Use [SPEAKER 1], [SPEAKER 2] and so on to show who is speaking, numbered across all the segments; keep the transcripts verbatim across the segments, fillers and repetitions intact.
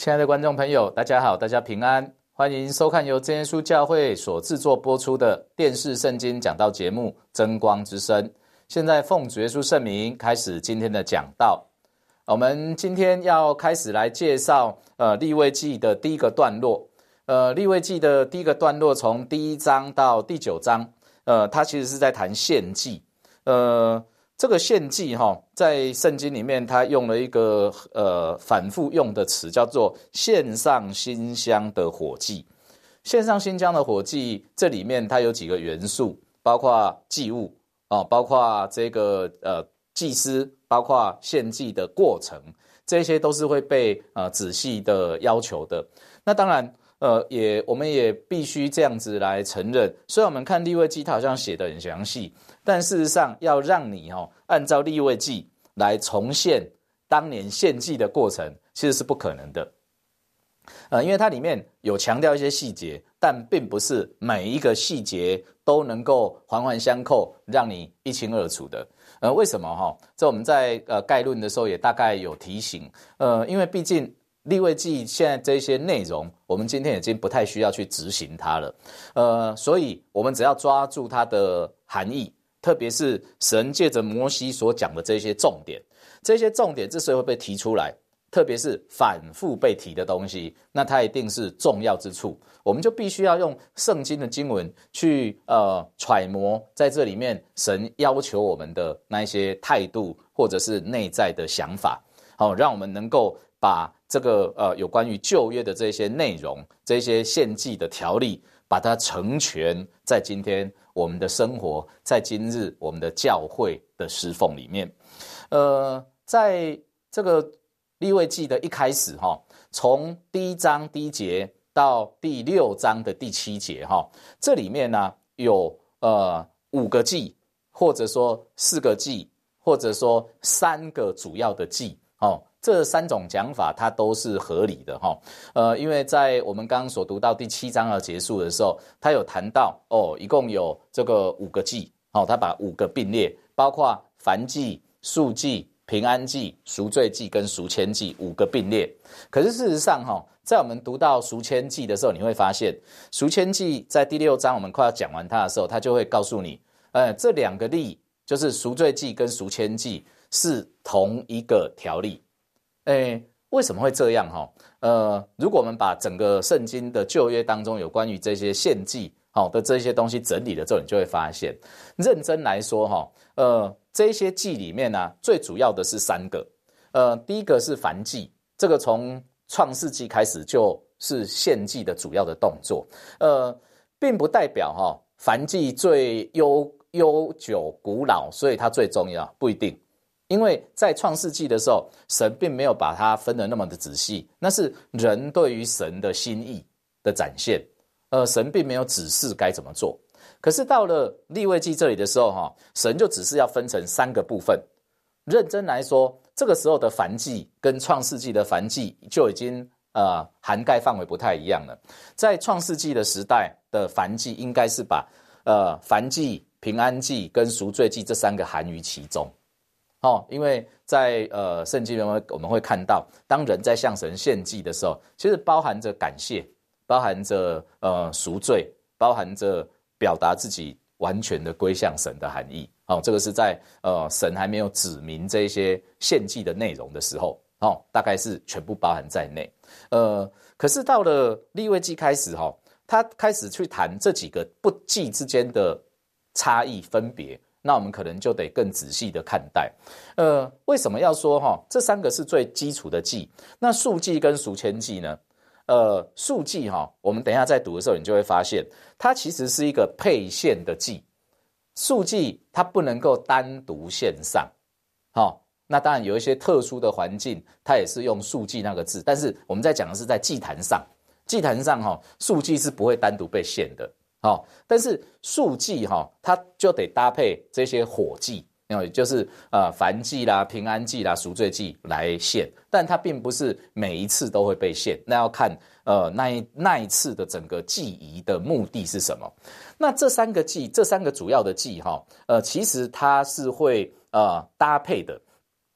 [SPEAKER 1] 亲爱的观众朋友，大家好，大家平安，欢迎收看由真耶稣教会所制作播出的电视圣经讲道节目《真光之声》。现在奉主耶稣圣名开始今天的讲道。我们今天要开始来介绍呃利未记的第一个段落。呃，利未记的第一个段落从第一章到第九章，呃，它其实是在谈献祭。呃，这个献祭哈、哦，在圣经里面，它用了一个呃反复用的词，叫做献上馨香的火祭。献上馨香的火祭，这里面它有几个元素，包括祭物哦，包括这个呃祭司，包括献祭的过程，这些都是会被呃仔细的要求的。那当然。呃，也我们也必须这样子来承认，虽然我们看利未记它好像写得很详细，但事实上要让你哦按照利未记来重现当年献祭的过程，其实是不可能的。呃，因为它里面有强调一些细节，但并不是每一个细节都能够环环相扣，让你一清二楚的。呃，为什么哈、哦？这我们在呃概论的时候也大概有提醒。呃，因为毕竟。利未记现在这些内容，我们今天已经不太需要去执行它了，呃，所以我们只要抓住它的含义，特别是神借着摩西所讲的这些重点，这些重点之所以会被提出来，特别是反复被提的东西，那它一定是重要之处，我们就必须要用圣经的经文去呃揣摩在这里面神要求我们的那一些态度或者是内在的想法，好、哦，让我们能够把这个呃有关于旧约的这些内容，这些献祭的条例，把它成全在今天我们的生活，在今日我们的教会的侍奉里面。呃，在这个利未记的一开始哈，从第一章第一节到第六章的第七节哈，这里面呢有呃五个祭，或者说四个祭，或者说三个主要的祭哦。这三种讲法它都是合理的哈，呃，因为在我们刚刚所读到第七章要结束的时候，他有谈到哦，一共有这个五个祭，哦，他把五个并列，包括燔祭、素祭、平安祭、赎罪祭跟赎愆祭五个并列。可是事实上哈，在我们读到赎愆祭的时候，你会发现赎愆祭在第六章我们快要讲完它的时候，他就会告诉你，呃，这两个例就是赎罪祭跟赎愆祭是同一个条例。诶，为什么会这样哈？呃，如果我们把整个圣经的旧约当中有关于这些献祭好的这些东西整理了之后，你就会发现，认真来说哈，呃，这些祭里面呢、啊，最主要的是三个。呃，第一个是燔祭，这个从创世纪开始就是献祭的主要的动作。呃，并不代表哈燔祭最悠悠久古老，所以它最重要，不一定。因为在创世纪的时候，神并没有把它分得那么的仔细，那是人对于神的心意的展现，呃，神并没有指示该怎么做。可是到了利未记这里的时候，哈，神就只是要分成三个部分。认真来说，这个时候的燔祭跟创世纪的燔祭就已经呃涵盖范围不太一样了。在创世纪的时代的燔祭，应该是把呃燔祭、平安祭跟赎罪祭这三个含于其中。哦，因为在呃圣经里面我们会看到，当人在向神献祭的时候，其实包含着感谢，包含着呃赎罪，包含着表达自己完全的归向神的含义。哦，这个是在呃神还没有指明这些献祭的内容的时候，哦，大概是全部包含在内。呃，可是到了利未记开始哈、哦，他开始去谈这几个不祭之间的差异分别。那我们可能就得更仔细的看待，呃，为什么要说哈？这三个是最基础的祭，那素祭跟赎愆祭呢？呃，素祭哈，我们等一下在读的时候，你就会发现，它其实是一个配献的祭。素祭它不能够单独献上，好，那当然有一些特殊的环境，它也是用素祭那个字，但是我们在讲的是在祭坛上，祭坛上哈，素祭是不会单独被献的。哦，但是素祭哈、哦，它就得搭配这些火祭，也就是呃燔祭啦、平安祭啦、赎罪祭来献，但它并不是每一次都会被献，那要看呃那一那一次的整个祭仪的目的是什么。那这三个祭，这三个主要的祭哈、哦，呃，其实它是会呃搭配的。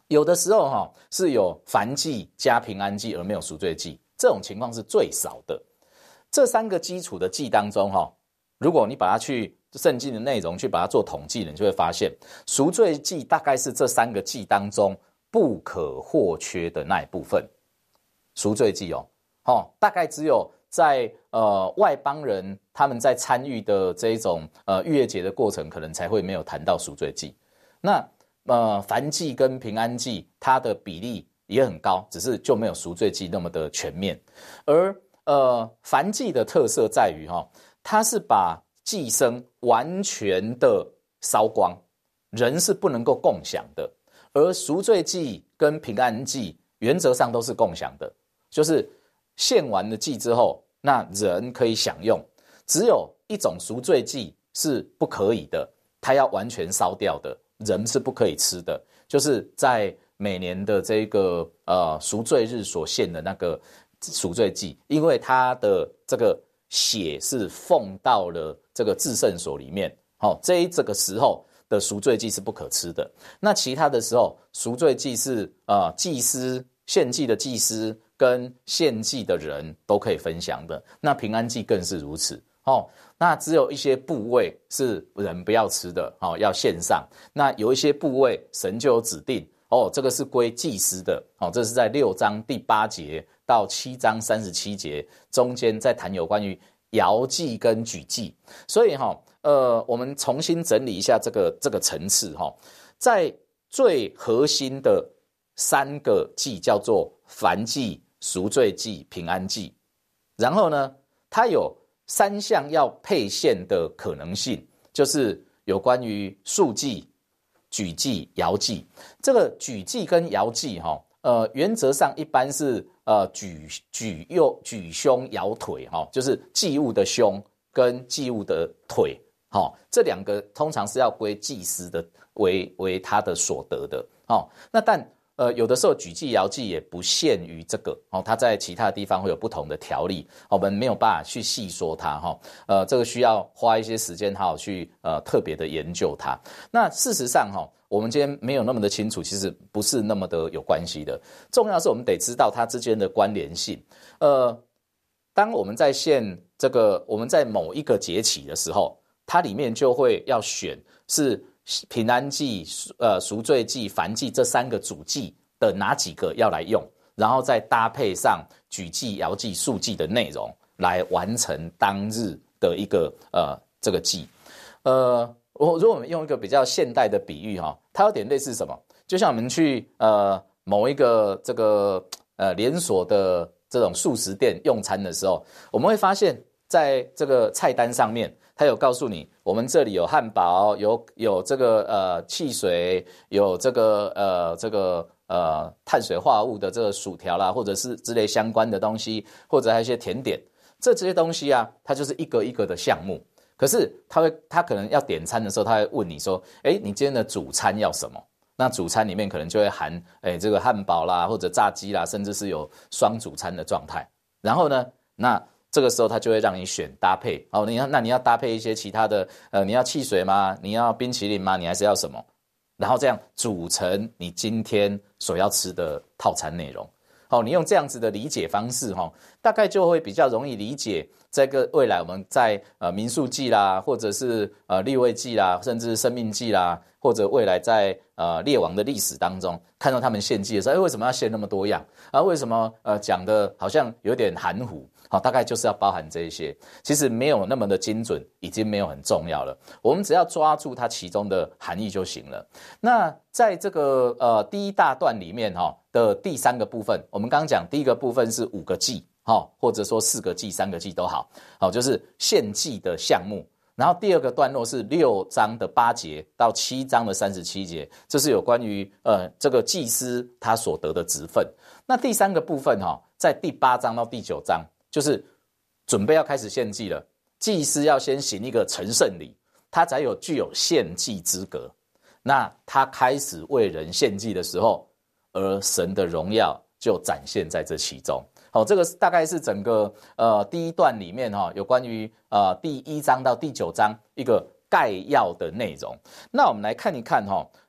[SPEAKER 1] 有的时候哈是有燔祭加平安祭而没有赎罪祭，这种情况是最少的。这三个基础的祭当中哈，如果你把它去圣经的内容去把它做统计，你就会发现赎罪祭大概是这三个祭当中不可或缺的那一部分。赎罪祭哦，哦，大概只有在呃外邦人他们在参与的这一种呃逾越节的过程，可能才会没有谈到赎罪祭。那呃燔祭跟平安祭它的比例也很高，只是就没有赎罪祭那么的全面。而呃燔祭的特色在于哈、哦，它是把祭牲完全的烧光，人是不能够共享的。而赎罪祭跟平安祭原则上都是共享的，就是献完了祭之后，那人可以享用。只有一种赎罪祭是不可以的，它要完全烧掉的，人是不可以吃的，就是在每年的这个呃赎罪日所献的那个赎罪祭，因为它的这个血是奉到了这个至圣所里面，好、哦，这这个时候的赎罪祭是不可吃的。那其他的时候，赎罪祭是呃祭司献祭的祭司跟献祭的人都可以分享的。那平安祭更是如此。哦，那只有一些部位是人不要吃的，哦，要献上。那有一些部位神就有指定，哦，这个是归祭司的，哦，这是在六章第八节到七章三十七节中间在谈有关于摇祭跟举祭。所以哈、哦，呃，我们重新整理一下这个这个层次哈、哦，在最核心的三个祭叫做燔祭、赎罪祭、平安祭，然后呢，它有三项要配献的可能性，就是有关于束祭、举祭、摇祭。这个举祭跟摇祭哈，呃，原则上一般是呃举举右举胸摇腿哈，就是祭物的胸跟祭物的腿，哈，这两个通常是要归祭司的为为他的所得的，哦，那但。呃，有的时候举祭、摇祭也不限于这个哦，它在其他地方会有不同的条例，我们没有办法去细说它哈、哦。呃，这个需要花一些时间好好去呃特别的研究它。那事实上哈、哦，我们今天没有那么的清楚，其实不是那么的有关系的。重要是我们得知道它之间的关联性。呃，当我们在献这个我们在某一个节期的时候，它里面就会要选是。平安祭、呃赎罪祭、燔祭这三个主祭的哪几个要来用，然后再搭配上举祭、摇祭、束祭的内容，来完成当日的一个呃这个祭。呃，我如果我们用一个比较现代的比喻哈、哦，它有点类似什么？就像我们去呃某一个这个呃连锁的这种素食店用餐的时候，我们会发现在这个菜单上面。他有告诉你，我们这里有汉堡，有有这个呃汽水，有这个呃这个呃碳水化合物的这个薯条啦，或者是之类相关的东西，或者还有一些甜点，这这些东西啊，它就是一个一个的项目。可是他会，他可能要点餐的时候，他会问你说，哎，你今天的主餐要什么？那主餐里面可能就会含，哎，这个汉堡啦，或者炸鸡啦，甚至是有双主餐的状态。然后呢，那这个时候他就会让你选搭配，哦，你要那你要搭配一些其他的，呃，你要汽水吗？你要冰淇淋吗？你还是要什么？然后这样组成你今天所要吃的套餐内容。好、哦，你用这样子的理解方式，哈、哦，大概就会比较容易理解这个未来我们在呃民数记啦，或者是呃利未记啦，甚至生命记啦，或者未来在呃列王的历史当中看到他们献祭的时候，哎，为什么要献那么多样？啊，为什么呃讲的好像有点含糊？好，大概就是要包含这一些，其实没有那么的精准，已经没有很重要了。我们只要抓住它其中的含义就行了。那在这个呃第一大段里面哈、哦、的第三个部分，我们刚刚讲第一个部分是五个祭，哈、哦，或者说四个祭、三个祭都好，好、哦，就是献祭的项目。然后第二个段落是六章的八节到七章的三十七节，这是有关于呃这个祭司他所得的职分。那第三个部分哈、哦，在第八章到第九章。就是准备要开始献祭了，祭司要先行一个成圣礼，他才有具有献祭资格。那他开始为人献祭的时候，而神的荣耀就展现在这其中。好，这个大概是整个呃第一段里面哈、哦，有关于呃第一章到第九章一个概要的内容。那我们来看一看哈、哦，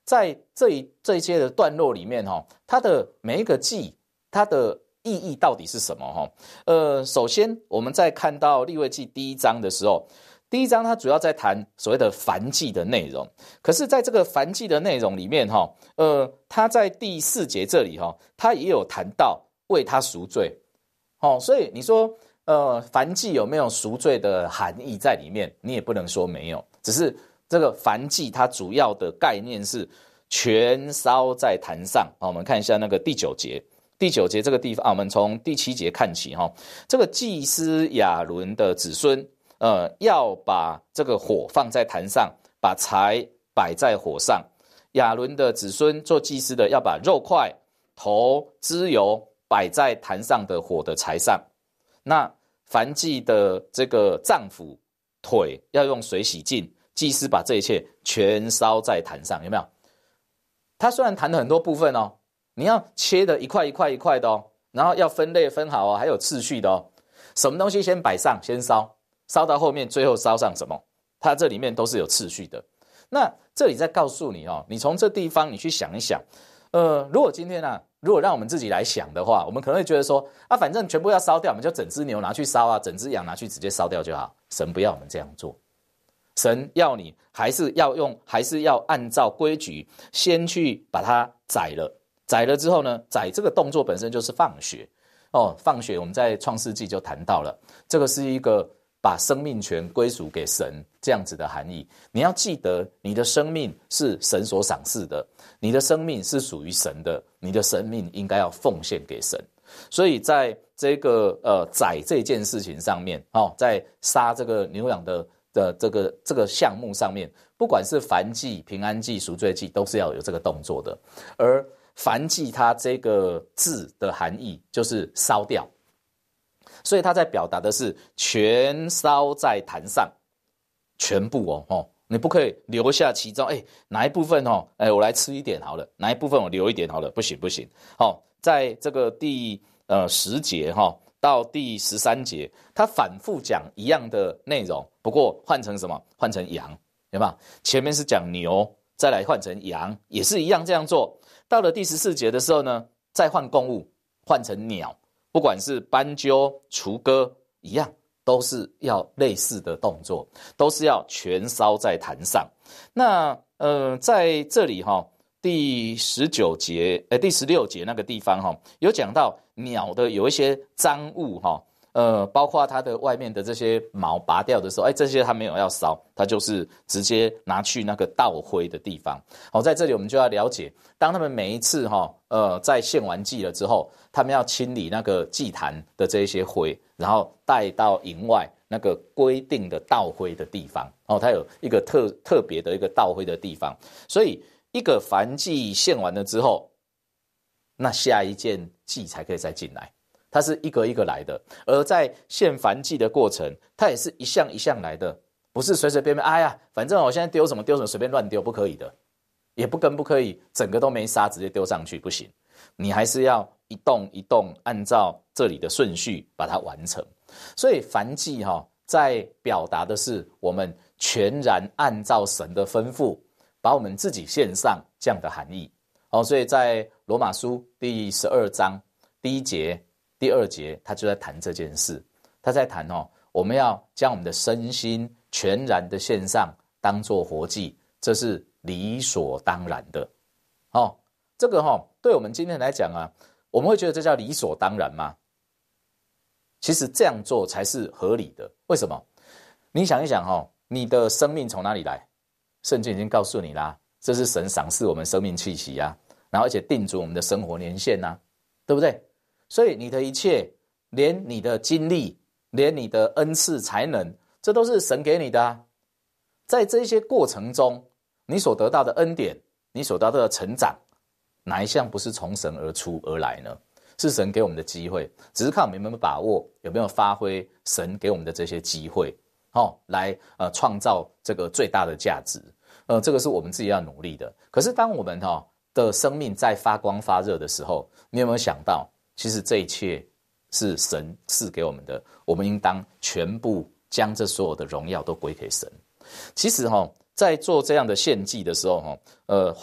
[SPEAKER 1] 在这一这一些的段落里面哈，它的每一个祭，它的意义到底是什么哈？呃，首先我们在看到利未记第一章的时候，第一章它主要在谈所谓的燔祭的内容。可是在这个燔祭的内容里面哈，呃，它在第四节这里哈，它也有谈到为他赎罪。哦，所以你说呃，燔祭有没有赎罪的含义在里面？你也不能说没有，只是这个燔祭它主要的概念是全烧在坛上。我们看一下那个第九节，第九节这个地方啊，我们从第七节看起哈。这个祭司亚伦的子孙，呃，要把这个火放在坛上，把柴摆在火上。亚伦的子孙做祭司的，要把肉块、头、脂油摆在坛上的火的柴上。那燔祭的这个脏腑、腿要用水洗净，祭司把这一切全烧在坛上，有没有？他虽然谈了很多部分哦，你要切的一块一块一块的哦，然后要分类分好哦，还有次序的哦。什么东西先摆上，先烧，烧到后面，最后烧上什么？它这里面都是有次序的。那这里在告诉你哦，你从这地方你去想一想，呃，如果今天啊，如果让我们自己来想的话，我们可能会觉得说啊，反正全部要烧掉，我们就整只牛拿去烧啊，整只羊拿去直接烧掉就好。神不要我们这样做，神要你还是要用，还是要按照规矩，先去把它宰了。宰了之后呢，宰这个动作本身就是放血哦，放血我们在创世纪就谈到了，这个是一个把生命权归属给神这样子的含义。你要记得，你的生命是神所赏赐的，你的生命是属于神的，你的生命应该要奉献给神。所以在这个呃宰这件事情上面，哦，在杀这个牛羊的的这个这个项目上面，不管是燔祭、平安祭、赎罪祭，都是要有这个动作的。而燔祭它这个字的含义就是烧掉，所以它在表达的是全烧在坛上，全部哦，哦你不可以留下其中，哎，哪一部分哦，哎，我来吃一点好了，哪一部分我留一点好了，不行不行。哦，在这个第呃十节哈、哦、到第十三节，它反复讲一样的内容，不过换成什么？换成羊，有没有？前面是讲牛，再来换成羊，也是一样这样做。到了第十四节的时候呢，再换供物，换成鸟，不管是斑鸠、雏鸽，一样都是要类似的动作，都是要全烧在坛上。那呃，在这里哈、哦，第十九节，呃，第十六节那个地方哈、哦，有讲到鸟的有一些脏物哈、哦。呃，包括它的外面的这些毛拔掉的时候，哎，这些它没有要烧，它就是直接拿去那个倒灰的地方。好，在这里我们就要了解，当他们每一次哈、哦，呃，在献完祭了之后，他们要清理那个祭坛的这些灰，然后带到营外那个规定的倒灰的地方。哦，它有一个特特别的一个倒灰的地方，所以一个燔祭献完了之后，那下一件祭才可以再进来。它是一个一个来的，而在献燔祭的过程，它也是一项一项来的，不是随随便便，哎呀，反正我现在丢什么丢什么，随便乱丢，不可以的，也不跟不可以，整个都没杀直接丢上去，不行，你还是要一动一动，按照这里的顺序把它完成。所以燔祭哈、哦，在表达的是我们全然按照神的吩咐，把我们自己献上这样的含义。哦，所以在罗马书第十二章第一节。第二节他就在谈这件事，他在谈哦，我们要将我们的身心全然的献上，当作活祭，这是理所当然的。哦，这个哈、哦，对我们今天来讲啊，我们会觉得这叫理所当然吗？其实这样做才是合理的。为什么？你想一想哦，你的生命从哪里来？圣经已经告诉你啦，这是神赏赐我们生命气息啊，然后而且定准我们的生活年限啊，对不对？所以你的一切，连你的精力，连你的恩赐才能，这都是神给你的啊。在这些过程中，你所得到的恩典，你所得到的成长，哪一项不是从神而出而来呢？是神给我们的机会，只是看我们有没有把握，有没有发挥神给我们的这些机会，哦，来呃创造这个最大的价值。呃，这个是我们自己要努力的。可是当我们哈、哦、的生命在发光发热的时候，你有没有想到？其实这一切是神赐给我们的，我们应当全部将这所有的荣耀都归给神。其实哈、哦，在做这样的献祭的时候哈，呃，换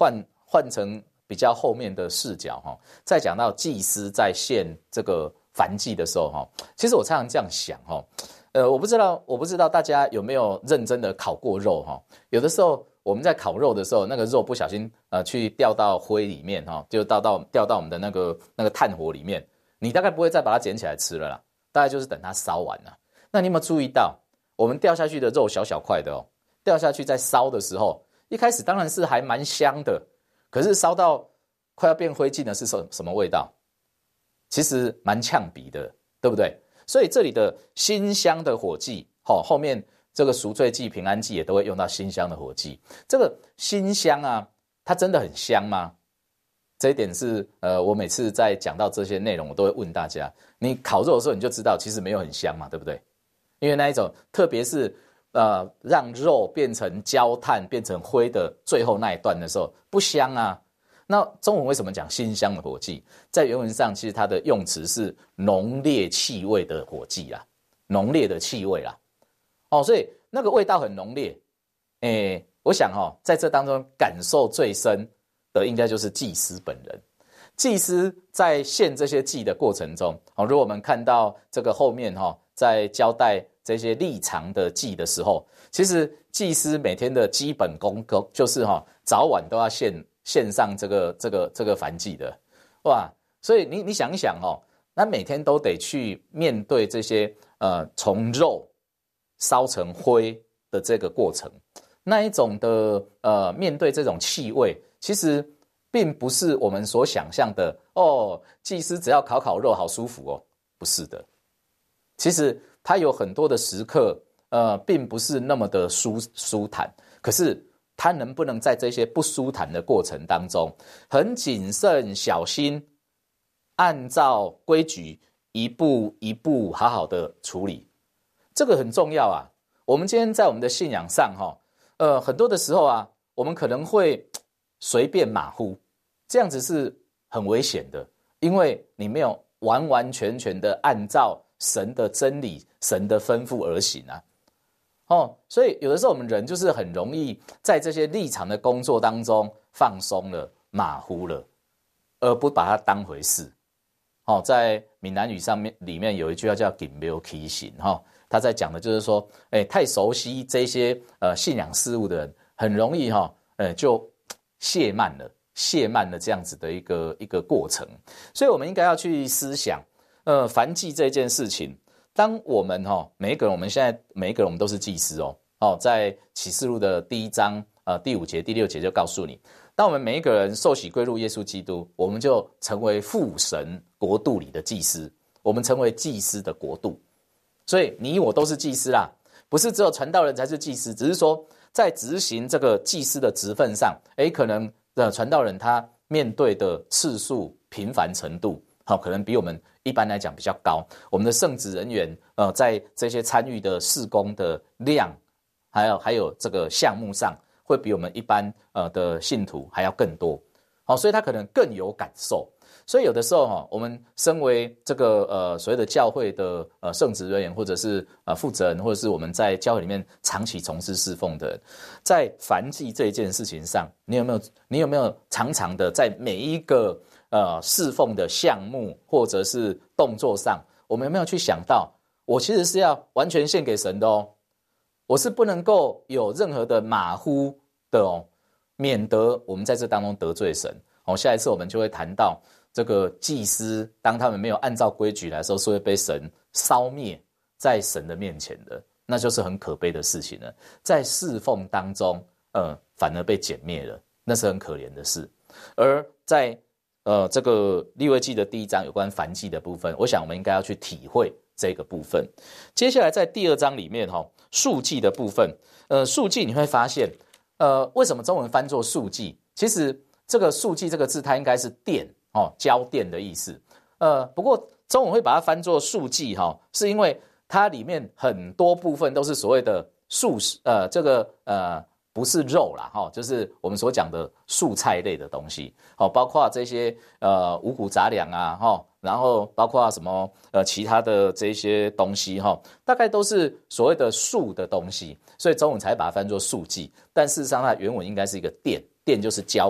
[SPEAKER 1] 换成比较后面的视角哈，再讲到祭司在献这个燔祭的时候哈，其实我常常这样想哈，呃，我不知道我不知道大家有没有认真的烤过肉哈？有的时候我们在烤肉的时候，那个肉不小心呃去掉到灰里面哈，就掉到掉到我们的那个那个炭火里面，你大概不会再把它捡起来吃了啦，大概就是等它烧完了。那你有没有注意到，我们掉下去的肉小小块的哦，掉下去在烧的时候，一开始当然是还蛮香的，可是烧到快要变灰烬的是什什么味道？其实蛮呛鼻的，对不对？所以这里的馨香的火祭，哦，后面这个赎罪祭、平安祭也都会用到馨香的火祭。这个馨香啊，它真的很香吗？这一点是呃，我每次在讲到这些内容，我都会问大家：你烤肉的时候你就知道，其实没有很香嘛，对不对？因为那一种，特别是呃，让肉变成焦炭、变成灰的最后那一段的时候，不香啊。那中文为什么讲馨香的火祭？在原文上，其实它的用词是浓烈气味的火祭啦，浓烈的气味啦。哦，所以那个味道很浓烈。诶，我想哦，在这当中感受最深的应该就是祭司本人。祭司在献这些祭的过程中，哦，如果我们看到这个后面哈、哦，在交代这些立常的祭的时候，其实祭司每天的基本功就是哈、哦，早晚都要献献上这个这个这个燔祭的，哇！所以你你想一想哦，那每天都得去面对这些呃从肉烧成灰的这个过程，那一种的呃面对这种气味，其实并不是我们所想象的哦，祭司只要烤烤肉好舒服哦，不是的。其实它有很多的时刻，呃，并不是那么的舒舒坦。可是它能不能在这些不舒坦的过程当中，很谨慎小心，按照规矩一步一步好好的处理，这个很重要啊。我们今天在我们的信仰上，哈，呃，很多的时候啊，我们可能会随便马虎，这样子是很危险的，因为你没有完完全全的按照神的真理、神的吩咐而行啊。哦，所以有的时候我们人就是很容易在这些立场的工作当中放松了、马虎了，而不把它当回事。哦，在闽南语上面里面有一句话叫"紧没有起行"哈，他在讲的就是说，哎，太熟悉这些呃信仰事物的人，很容易哈，呃就懈慢了，懈慢了这样子的一个一个过程。所以我们应该要去思想，呃，燔祭这件事情。当我们哈、哦、每一个人，我们现在每一个人我们都是祭司哦哦，在启示录的第一章呃第五节第六节就告诉你，当我们每一个人受洗归入耶稣基督，我们就成为父神国度里的祭司，我们成为祭司的国度。所以你我都是祭司啦，不是只有传道人才是祭司，只是说在执行这个祭司的职分上，诶，可能的传道人他面对的次数频繁程度。好，可能比我们一般来讲比较高。我们的圣职人员，呃，在这些参与的事工的量，还有还有这个项目上，会比我们一般呃的信徒还要更多。好，所以他可能更有感受。所以有的时候哈，我们身为这个呃所谓的教会的呃圣职人员，或者是呃负责人，或者是我们在教会里面长期从事侍奉的人，在燔祭这一件事情上，你有没有你有没有常常的在每一个呃侍奉的项目或者是动作上，我们有没有去想到，我其实是要完全献给神的哦，我是不能够有任何的马虎的哦，免得我们在这当中得罪神。哦，下一次我们就会谈到这个祭司，当他们没有按照规矩来的时候，是会被神烧灭在神的面前的，那就是很可悲的事情了。在侍奉当中，呃，反而被歼灭了，那是很可怜的事。而在呃这个利未记的第一章有关燔祭的部分，我想我们应该要去体会这个部分。接下来在第二章里面哈、哦，赎祭的部分，呃，赎祭你会发现，呃，为什么中文翻作赎祭？其实这个赎祭这个字，它应该是奠哦，交奠的意思。呃，不过中文会把它翻作赎祭哈、哦，是因为它里面很多部分都是所谓的素食，呃，这个呃不是肉啦哈、哦，就是我们所讲的素菜类的东西，哦，包括这些呃五谷杂粮啊哈、哦，然后包括什么呃其他的这些东西哈、哦，大概都是所谓的素的东西，所以中文才把它翻作赎祭，但事实上它原文应该是一个奠，奠就是浇灌。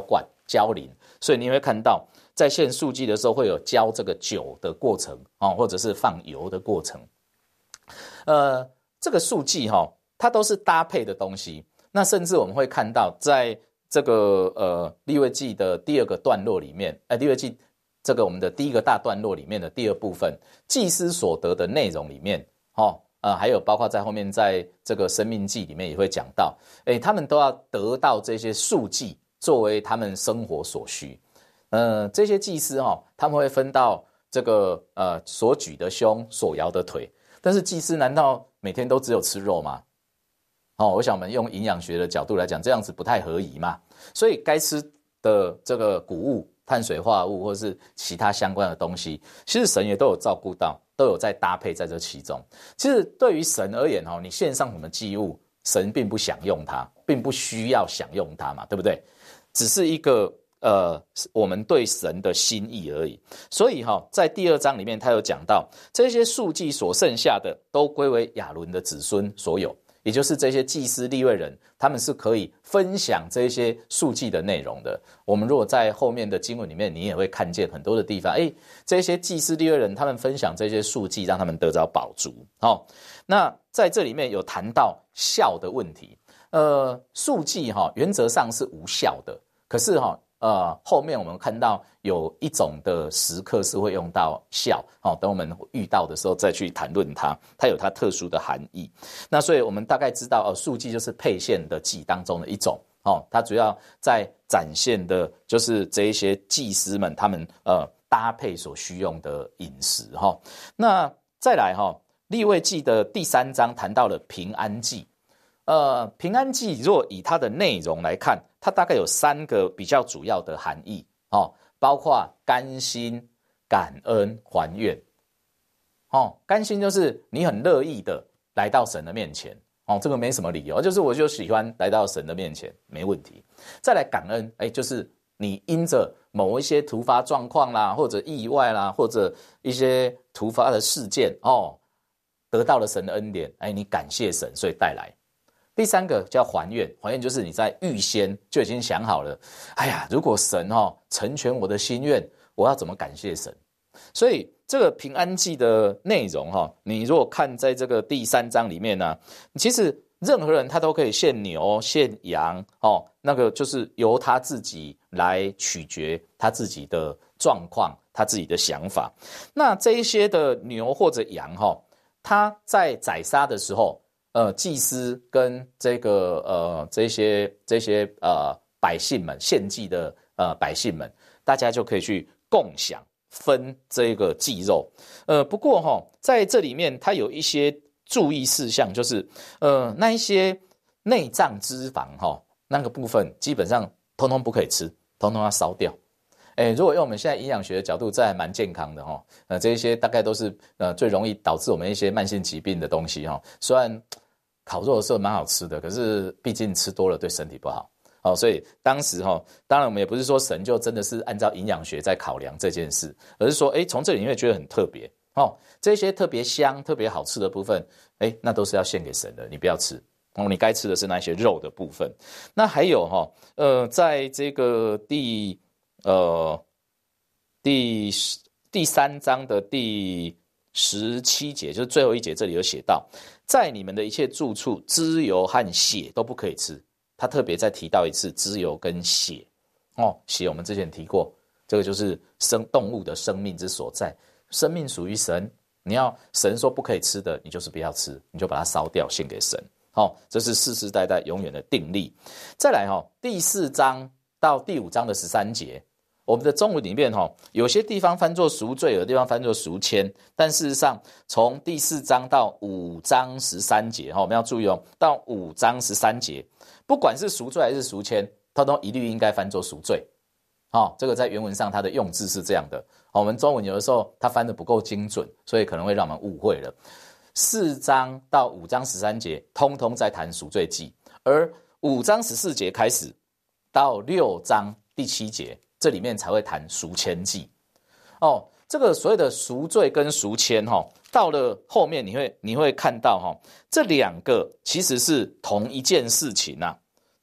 [SPEAKER 1] 浇淋，所以你会看到在献素祭的时候会有浇这个酒的过程、哦、或者是放油的过程。呃，这个素祭、哦、它都是搭配的东西。那甚至我们会看到在这个呃利未记的第二个段落里面，呃利未记这个我们的第一个大段落里面的第二部分，祭司所得的内容里面，哦，呃，还有包括在后面在这个生命记里面也会讲到，诶，他们都要得到这些素祭作为他们生活所需。呃，这些祭司哦，他们会分到这个呃所举的胸，所摇的腿。但是祭司难道每天都只有吃肉吗？哦，我想我们用营养学的角度来讲，这样子不太合宜嘛。所以该吃的这个谷物、碳水化合物或是其他相关的东西，其实神也都有照顾到，都有在搭配在这其中。其实对于神而言，你献上什么祭物，神并不享用它，并不需要享用它嘛，对不对？只是一个呃我们对神的心意而已。所以在第二章里面他有讲到，这些素祭所剩下的都归为亚伦的子孙所有，也就是这些祭司利未人，他们是可以分享这些素祭的内容的。我们如果在后面的经文里面，你也会看见很多的地方，诶，这些祭司利未人他们分享这些素祭，让他们得着饱足。哦，那在这里面有谈到酵的问题。呃，素祭哈、哦、原则上是无酵的，可是哈、哦、呃后面我们看到有一种的时刻是会用到酵，哦，等我们遇到的时候再去谈论它，它有它特殊的含义。那所以我们大概知道哦，素祭就是配献的祭当中的一种。哦，它主要在展现的就是这一些祭司们他们呃搭配所需用的饮食哈、哦。那再来哈、哦，利未记的第三章谈到了平安祭。呃，平安祭若以它的内容来看，它大概有三个比较主要的含义哦，包括甘心、感恩、还愿。哦，甘心就是你很乐意的来到神的面前。哦，这个没什么理由，就是我就喜欢来到神的面前，没问题。再来感恩，哎，就是你因着某一些突发状况啦，或者意外啦，或者一些突发的事件哦，得到了神的恩典，哎，你感谢神，所以带来。第三个叫还愿，还愿就是你在预先就已经想好了，哎呀，如果神哦成全我的心愿，我要怎么感谢神？所以这个平安祭的内容哈、哦，你如果看在这个第三章里面呢、啊，其实任何人他都可以献牛、献羊哦，那个就是由他自己来取决他自己的状况、他自己的想法。那这一些的牛或者羊哈、哦，他在宰杀的时候。呃，祭司跟这个呃这些这些呃百姓们献祭的呃百姓们，大家就可以去共享分这个祭肉。呃，不过哈、哦，在这里面它有一些注意事项，就是呃那一些内脏脂肪哈、哦、那个部分基本上通通不可以吃，通通要烧掉。诶，如果用我们现在营养学的角度，这还蛮健康的哈、哦。呃，这一些大概都是呃最容易导致我们一些慢性疾病的东西哈、哦，虽然。烤肉的时候蛮好吃的，可是毕竟吃多了对身体不好。哦，所以当时哈、哦，当然我们也不是说神就真的是按照营养学在考量这件事，而是说，哎，从这里你会觉得很特别哦，这些特别香、特别好吃的部分，哎，那都是要献给神的，你不要吃。哦，你该吃的是那些肉的部分。那还有哈、哦，呃，在这个第呃第第三章的第十七节，就是最后一节，这里有写到。在你们的一切住处，脂油和血都不可以吃。他特别再提到一次脂油跟血。哦，血我们之前提过，这个就是生动物的生命之所在，生命属于神，你要神说不可以吃的，你就是不要吃，你就把它烧掉献给神。哦，这是世世代代永远的定例。再来哈、哦，第四章到第五章的十三节。我们的中文里面哈，有些地方翻作赎罪，有的地方翻作赎愆，但事实上从第四章到五章十三节哈，我们要注意哦，到五章十三节，不管是赎罪还是赎愆，它都一律应该翻作赎罪。哦，这个在原文上它的用字是这样的。我们中文有的时候它翻得不够精准，所以可能会让我们误会了。四章到五章十三节，通通在谈赎罪祭，而五章十四节开始到六章第七节。这里面才会谈赎愆祭哦，这个所谓的赎罪跟赎愆哈、哦，到了后面你会你会看到哈、哦，这两个其实是同一件事情呐、啊。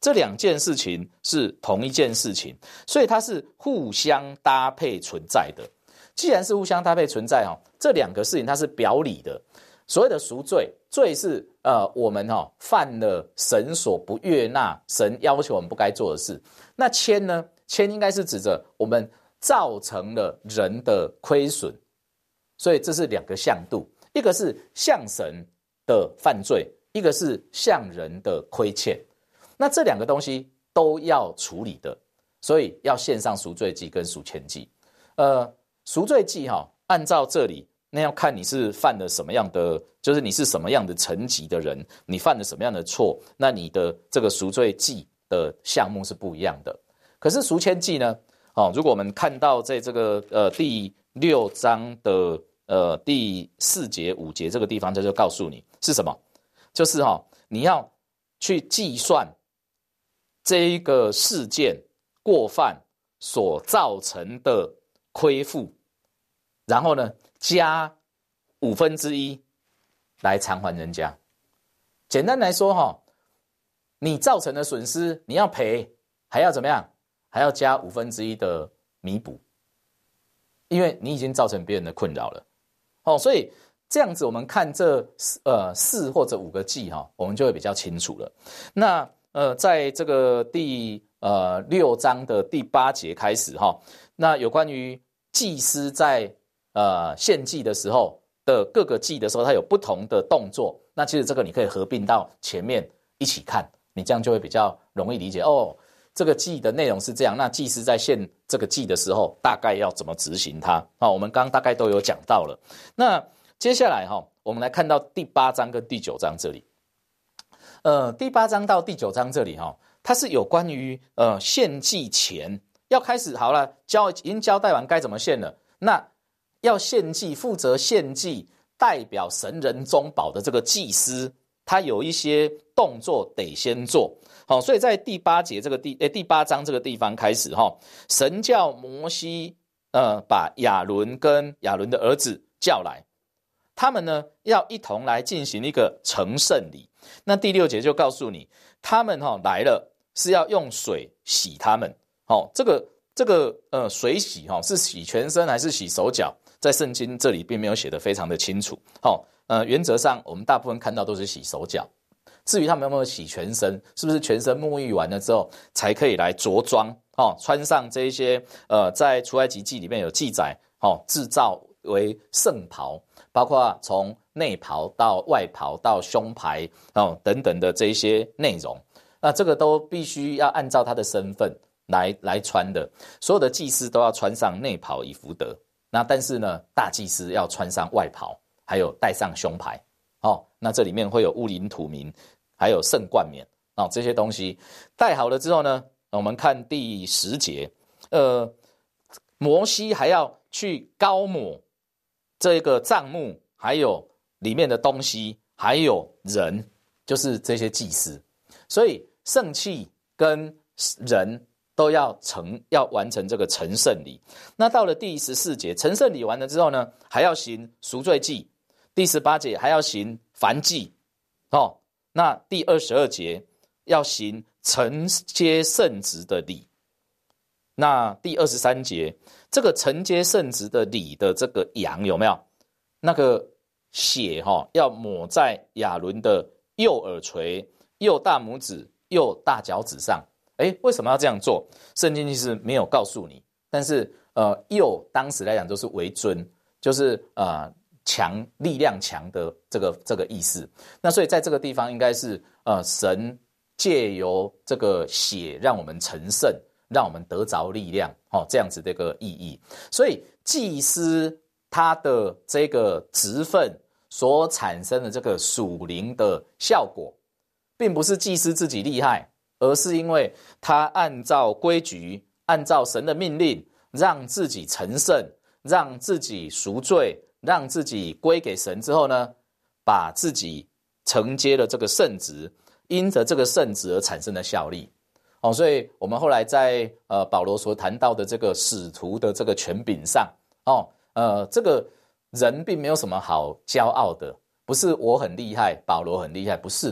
[SPEAKER 1] 这两件事情是同一件事情，所以它是互相搭配存在的。既然是互相搭配存在，这两个事情它是表里的。所谓的赎罪，罪是呃我们犯了神所不悦纳，神要求我们不该做的事。那愆呢？愆应该是指着我们造成了人的亏损，所以这是两个向度，一个是向神的犯罪，一个是向人的亏欠。那这两个东西都要处理的，所以要献上赎罪祭跟赎愆祭。呃，赎罪祭哈、哦，按照这里，那要看你是犯了什么样的，就是你是什么样的层级的人，你犯了什么样的错，那你的这个赎罪祭的项目是不一样的。可是赎愆祭呢？哦，如果我们看到在这个呃第六章的呃第四节五节这个地方，它就告诉你是什么，就是哈、哦，你要去计算这一个事件过犯所造成的亏负，然后呢加五分之一来偿还人家。简单来说哈、哦，你造成的损失你要赔，还要怎么样？还要加五分之一的弥补，因为你已经造成别人的困扰了。哦，所以这样子我们看这呃四或者五个祭哈、哦，我们就会比较清楚了。那呃，在这个第呃六章的第八节开始哈、哦，那有关于祭司在呃献祭的时候的各个祭的时候，它有不同的动作。那其实这个你可以合并到前面一起看，你这样就会比较容易理解哦。这个祭的内容是这样，那祭司在献这个祭的时候，大概要怎么执行它？好，我们刚刚大概都有讲到了。那接下来哈，我们来看到第八章跟第九章这里。呃，第八章到第九章这里哈，它是有关于呃献祭前要开始好了，交已经交代完该怎么献了。那要献祭，负责献祭，代表神人中保的这个祭司，他有一些动作得先做。好，所以在第八节这个地诶第八章这个地方开始哈，神叫摩西呃把亚伦跟亚伦的儿子叫来，他们呢要一同来进行一个成圣礼。那第六节就告诉你，他们哈、哦、来了是要用水洗他们。好、哦，这个这个呃水洗哈、哦、是洗全身还是洗手脚，在圣经这里并没有写得非常的清楚。好、哦，呃原则上我们大部分看到都是洗手脚。至于他们有没有洗全身，是不是全身沐浴完了之后才可以来着装、哦、穿上这一些呃，在出埃及记里面有记载、哦、制造为圣袍，包括从内袍到外袍到胸牌、哦、等等的这一些内容，那这个都必须要按照他的身份来来穿的。所有的祭司都要穿上内袍以福德，那但是呢，大祭司要穿上外袍，还有戴上胸牌。哦，那这里面会有乌灵土明，还有圣冠冕、哦、这些东西戴好了之后呢，我们看第十节，呃，摩西还要去膏抹这个帐幕，还有里面的东西，还有人，就是这些祭司，所以圣器跟人都要成要完成这个成圣礼。那到了第十四节，成圣礼完了之后呢，还要行赎罪祭。第十八节还要行燔祭、哦、那第二十二节要行承接圣职的礼。那第二十三节，这个承接圣职的礼的这个羊有没有那个血、哦、要抹在亚伦的右耳垂、右大拇指、右大脚趾上。诶，为什么要这样做？圣经其实没有告诉你，但是呃，右当时来讲就是为尊，就是呃强力量强的这个这个意思。那所以在这个地方应该是呃神借由这个血让我们成圣，让我们得着力量、哦、这样子的一个意义。所以祭司他的这个职分所产生的这个属灵的效果，并不是祭司自己厉害，而是因为他按照规矩，按照神的命令，让自己成圣，让自己赎罪，让自己归给神之后呢，把自己承接了这个圣职，因着这个圣职而产生的效力。哦，所以我们后来在呃保罗所谈到的这个使徒的这个权柄上，哦，呃，这个人并没有什么好骄傲的，不是我很厉害，保罗很厉害，不是的。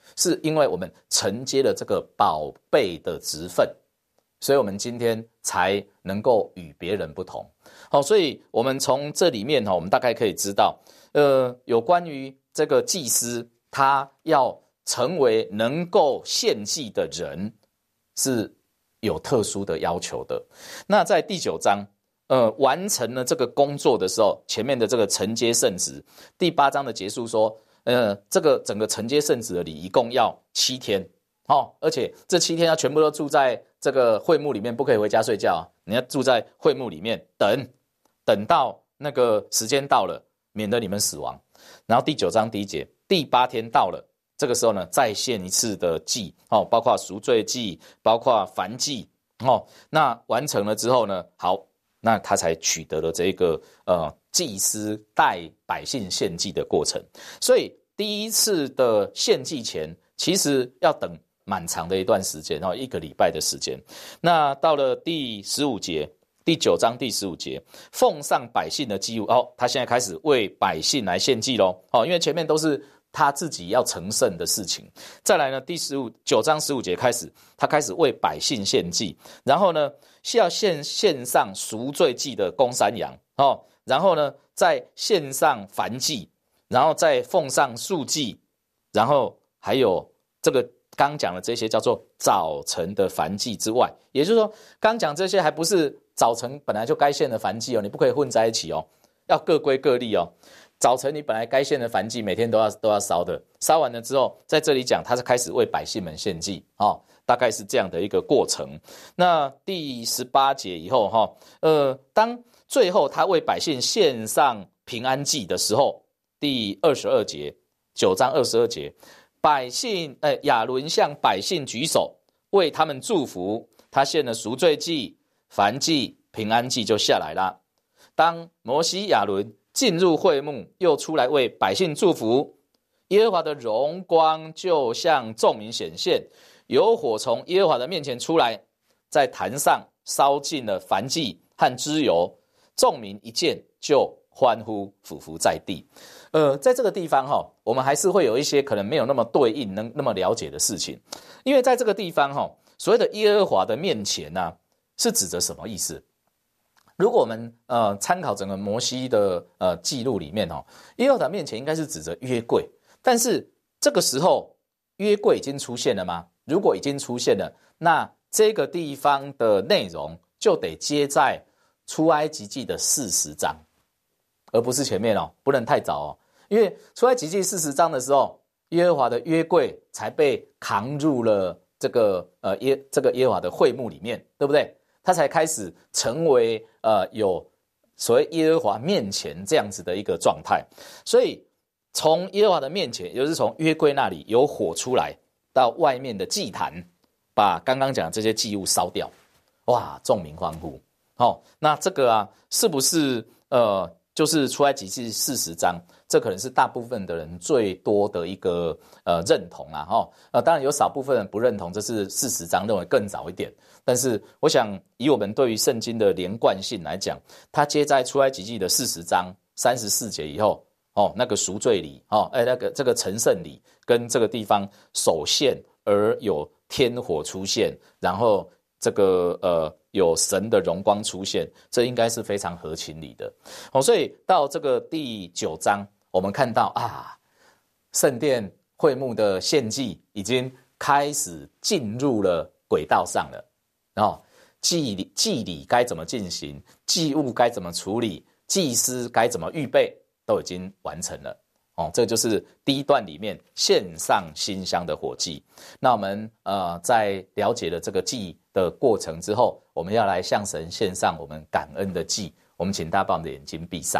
[SPEAKER 1] 是因为我们承接了这个宝贝的职分，所以我们今天才能够与别人不同。好，所以我们从这里面我们大概可以知道，呃，有关于这个祭司他要成为能够献祭的人是有特殊的要求的。那在第九章呃，完成了这个工作的时候，前面的这个承接圣职，第八章的结束说，呃，这个整个承接圣职的礼一共要七天，哦，而且这七天要全部都住在这个会幕里面，不可以回家睡觉啊，你要住在会幕里面，等，等到那个时间到了，免得你们死亡。然后第九章第一节，第八天到了，这个时候呢，再献一次的祭，哦，包括赎罪祭，包括燔祭，哦，那完成了之后呢，好。那他才取得了这个呃祭司带百姓献祭的过程。所以第一次的献祭前，其实要等蛮长的一段时间，然后一个礼拜的时间。那到了第十五节，第九章第十五节，奉上百姓的祭物，哦，他现在开始为百姓来献祭咯，哦，因为前面都是他自己要成圣的事情。再来呢，第十五九章十五节开始，他开始为百姓献祭，然后呢是要献献上赎罪祭的公山羊，哦，然后呢再献上燔祭，然后再奉上素祭，然后还有这个刚讲的这些叫做早晨的燔祭之外，也就是说刚讲这些还不是早晨本来就该献的燔祭哦，你不可以混在一起哦，要各归各例哦。早晨你本来该献的燔祭每天都要都要烧的，烧完了之后，在这里讲他是开始为百姓们献祭，哦，大概是这样的一个过程。那第十八节以后，哦，呃，当最后他为百姓献上平安祭的时候，第二十二节，九章二十二节，百姓，呃，亚伦向百姓举手为他们祝福，他献了赎罪祭、燔祭、平安祭就下来了。当摩西、亚伦进入会幕，又出来为百姓祝福，耶和华的荣光就向众民显现，有火从耶和华的面前出来，在坛上烧尽了燔祭和脂油，众民一见就欢呼，俯伏在地。呃，在这个地方，哦，我们还是会有一些可能没有那么对应能那么了解的事情，因为在这个地方，哦，所谓的耶和华的面前呢，啊，是指着什么意思？如果我们呃参考整个摩西的呃记录里面，哦，耶和华面前应该是指着约柜，但是这个时候约柜已经出现了吗？如果已经出现了，那这个地方的内容就得接在出埃及记的四十章，而不是前面哦，不能太早哦，因为出埃及记四十章的时候，耶和华的约柜才被扛入了这个呃耶这个耶和华的会幕里面，对不对？他才开始成为呃有所谓耶和华面前这样子的一个状态，所以从耶和华的面前，也就是从约柜那里有火出来，到外面的祭坛，把刚刚讲的这些祭物烧掉，哇，众民欢呼。哦，那这个啊，是不是呃，就是出埃及记四十章？这可能是大部分的人最多的一个呃认同啊，哈，呃，当然有少部分人不认同，这是四十章，认为更早一点。但是我想以我们对于圣经的连贯性来讲，它接在出埃及记的四十章三十四节以后，哦，那个赎罪礼，哦，哎，那个这个成圣礼跟这个地方首现而有天火出现，然后这个呃有神的荣光出现，这应该是非常合情理的。哦，所以到这个第九章，我们看到啊，圣殿会幕的献祭已经开始进入了轨道上了。哦，祭礼祭礼该怎么进行，祭物该怎么处理，祭司该怎么预备，都已经完成了。哦，这就是第一段里面献上馨香的火祭。那我们呃在了解了这个祭的过程之后，我们要来向神献上我们感恩的祭。我们请大家把我们的眼睛闭上，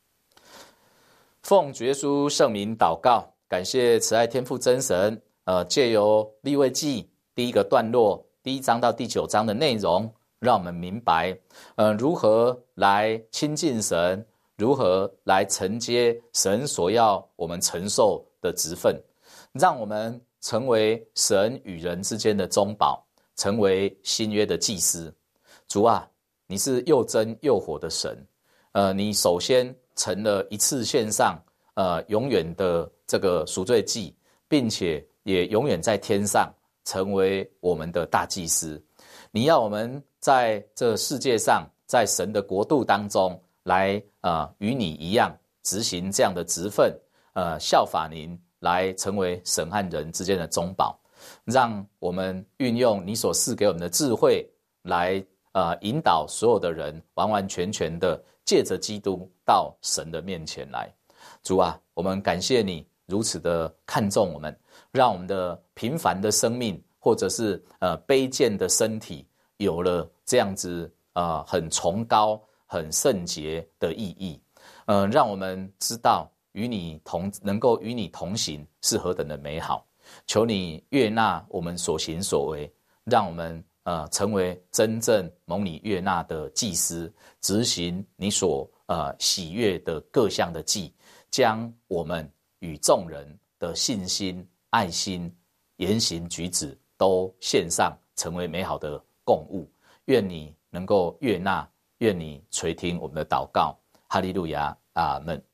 [SPEAKER 1] 奉主耶稣圣名祷告，感谢慈爱天父真神，呃，借由利未记第一个段落。第一章到第九章的内容，让我们明白，呃，如何来亲近神，如何来承接神所要我们承受的职分，让我们成为神与人之间的中保，成为新约的祭司。主啊，你是又真又活的神，呃，你首先成了一次献上，呃，永远的这个赎罪祭，并且也永远在天上成为我们的大祭司。你要我们在这世界上，在神的国度当中来呃与你一样执行这样的职分，呃效法您，来成为神和人之间的中保，让我们运用你所赐给我们的智慧来呃引导所有的人完完全全的借着基督到神的面前来。主啊，我们感谢你如此的看重我们，让我们的平凡的生命或者是呃卑贱的身体有了这样子呃很崇高很圣洁的意义，呃让我们知道与你同能够与你同行是何等的美好。求你悦纳我们所行所为，让我们呃成为真正蒙你悦纳的祭司，执行你所呃喜悦的各项的祭，将我们与众人的信心、爱心、言行举止都献上，成为美好的供物。愿你能够悦纳，愿你垂听我们的祷告。哈利路亚，阿们。